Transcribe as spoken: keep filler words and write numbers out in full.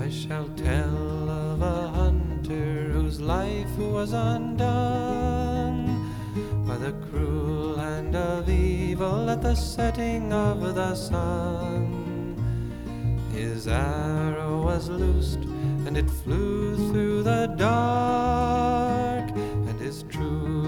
I shall tell of a hunter whose life was undone by the cruel hand of evil at the setting of the sun. His arrow was loosed and it flew through the dark, and his true